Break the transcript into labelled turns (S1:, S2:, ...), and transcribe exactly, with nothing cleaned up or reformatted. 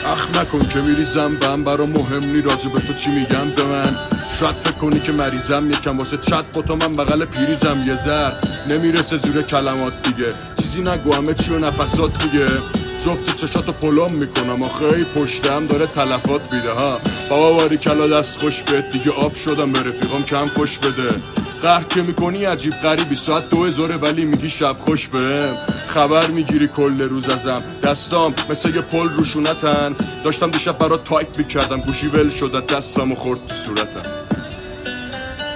S1: اخ نکن که میری زنبم، برا مهم نی راجب تو چی میگم به من. شاید فکر کنی که مریضم، یکم واسه چت با تو من بغل پیریزم. یه زر نمیرسه زور کلمات دیگه، چیزی نگو همه چی و نفسات دیگه. جفت چشاتو پلم میکنم آخه ای پشتم داره تلفات بیده ها. بابا باری کلا دست خوش بهت دیگه، آب شدم به رفیقام کم خوش بده. قهر که میکنی عجیب غریبی، ساعت دو زوره ولی میگی شب خوش بهم. خبر میگیری کل روز ازم، دستام مثل یه پل روشونتن. داشتم دیشب برات تایپ میکردم، گوشی ول شد دستم و خورد تو صورتم.